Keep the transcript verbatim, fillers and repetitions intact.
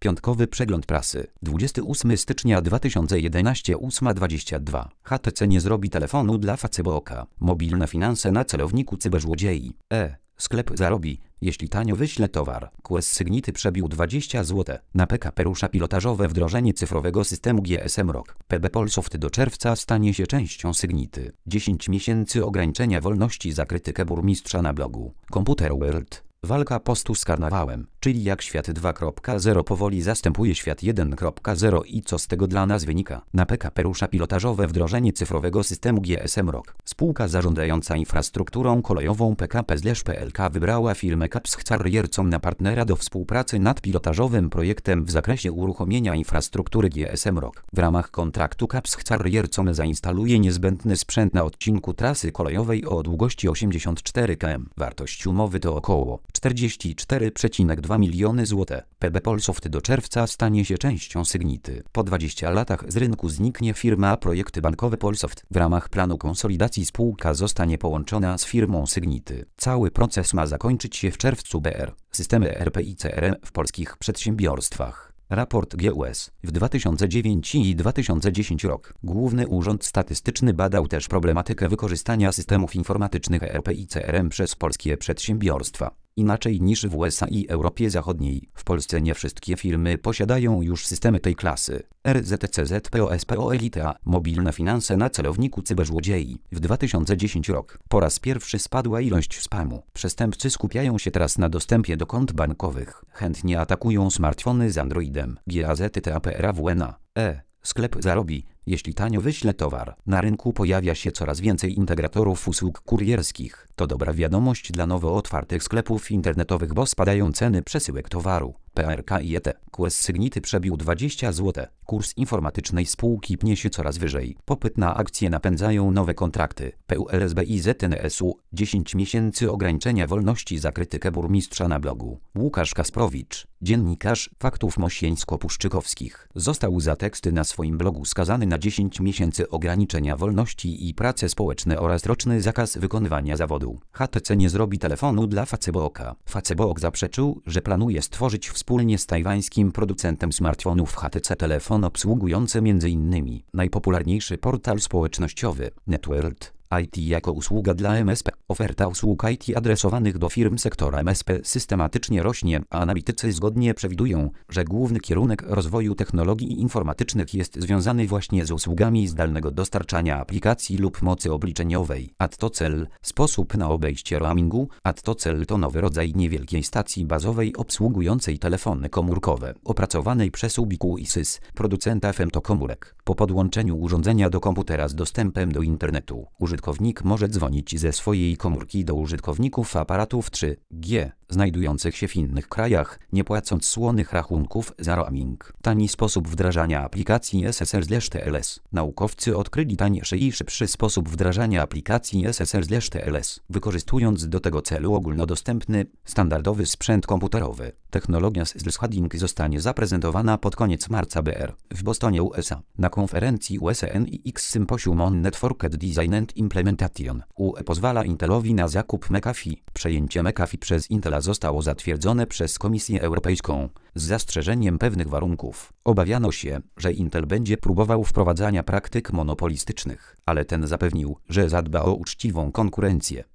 Piątkowy przegląd prasy. dwudziestego ósmego stycznia dwa tysiące jedenastego, ósma dwadzieścia dwa. H T C nie zrobi telefonu dla Facebooka. Mobilne finanse na celowniku cyberzłodziei. E. Sklep zarobi, jeśli tanio wyśle towar. Q S Sygnity przebił dwadzieścia złotych. Na P K P rusza pilotażowe wdrożenie cyfrowego systemu G S M R O K. P B Polsoft do czerwca stanie się częścią Sygnity. dziesięć miesięcy ograniczenia wolności za krytykę burmistrza na blogu. Computer World. Walka postu z karnawałem, czyli jak świat dwa kropka zero powoli zastępuje świat jeden kropka zero i co z tego dla nas wynika. Na P K P rusza pilotażowe wdrożenie cyfrowego systemu G S M R O K. Spółka zarządzająca infrastrukturą kolejową P K P P L K wybrała firmę Capscarriercom na partnera do współpracy nad pilotażowym projektem w zakresie uruchomienia infrastruktury G S M R O K. W ramach kontraktu Capscarriercom zainstaluje niezbędny sprzęt na odcinku trasy kolejowej o długości osiemdziesiąt cztery kilometrów. Wartość umowy to około czterdzieści cztery przecinek dwa miliony złotych. P B Polsoft do czerwca stanie się częścią Sygnity. Po dwudziestu latach z rynku zniknie firma Projekty Bankowe Polsoft. W ramach planu konsolidacji spółka zostanie połączona z firmą Sygnity. Cały proces ma zakończyć się w czerwcu. B R. Systemy E R P i C R M w polskich przedsiębiorstwach. Raport G U S. W dwa tysiące dziewiątym i dwa tysiące dziesiątym rok Główny Urząd Statystyczny badał też problematykę wykorzystania systemów informatycznych E R P i C R M przez polskie przedsiębiorstwa. Inaczej niż w U S A i Europie Zachodniej, w Polsce nie wszystkie firmy posiadają już systemy tej klasy. R Z T C Z P O S P O Elite. Mobilne finanse na celowniku cyberzłodziei. W dwa tysiące dziesiątym rok po raz pierwszy spadła ilość spamu. Przestępcy skupiają się teraz na dostępie do kont bankowych. Chętnie atakują smartfony z Androidem. G A Z T A P R A W N A. E. Sklep zarobi, jeśli tanio wyśle towar. Na rynku pojawia się coraz więcej integratorów usług kurierskich. To dobra wiadomość dla nowo otwartych sklepów internetowych, bo spadają ceny przesyłek towaru. P R K I E T. Q S Sygnity przebił dwadzieścia złotych. Kurs informatycznej spółki pnie się coraz wyżej. Popyt na akcje napędzają nowe kontrakty. P U L S B I Z N S U. dziesięć miesięcy ograniczenia wolności za krytykę burmistrza na blogu. Łukasz Kasprowicz, dziennikarz Faktów Mosieńsko-Puszczykowskich, został za teksty na swoim blogu skazany na dziesięć miesięcy ograniczenia wolności i prace społeczne oraz roczny zakaz wykonywania zawodu. H T C nie zrobi telefonu dla Facebooka. Facebook zaprzeczył, że planuje stworzyć wspólnie z tajwańskim producentem smartfonów H T C telefon obsługujący między innymi najpopularniejszy portal społecznościowy NetWorld. I T jako usługa dla M S P. Oferta usług I T adresowanych do firm sektora M S P systematycznie rośnie, a analitycy zgodnie przewidują, że główny kierunek rozwoju technologii informatycznych jest związany właśnie z usługami zdalnego dostarczania aplikacji lub mocy obliczeniowej. AdToCell – sposób na obejście roamingu. AdToCell to nowy rodzaj niewielkiej stacji bazowej obsługującej telefony komórkowe, opracowanej przez Ubiquisys, producenta femtokomórek. Po podłączeniu urządzenia do komputera z dostępem do internetu, użytkownik może dzwonić ze swojej komórki do użytkowników aparatów trzy G znajdujących się w innych krajach, nie płacąc słonych rachunków za roaming. Tani sposób wdrażania aplikacji S S R/T L S. Naukowcy odkryli tańszy i szybszy sposób wdrażania aplikacji S S R/T L S, wykorzystując do tego celu ogólnodostępny, standardowy sprzęt komputerowy. Technologia S S R zostanie zaprezentowana pod koniec marca B R w Bostonie, U S A, na konferencji U S N I X Symposium on Networked Design and Implementation. U E pozwala Intelowi na zakup McAfee. Przejęcie McAfee przez Intela zostało zatwierdzone przez Komisję Europejską z zastrzeżeniem pewnych warunków. Obawiano się, że Intel będzie próbował wprowadzania praktyk monopolistycznych, ale ten zapewnił, że zadba o uczciwą konkurencję.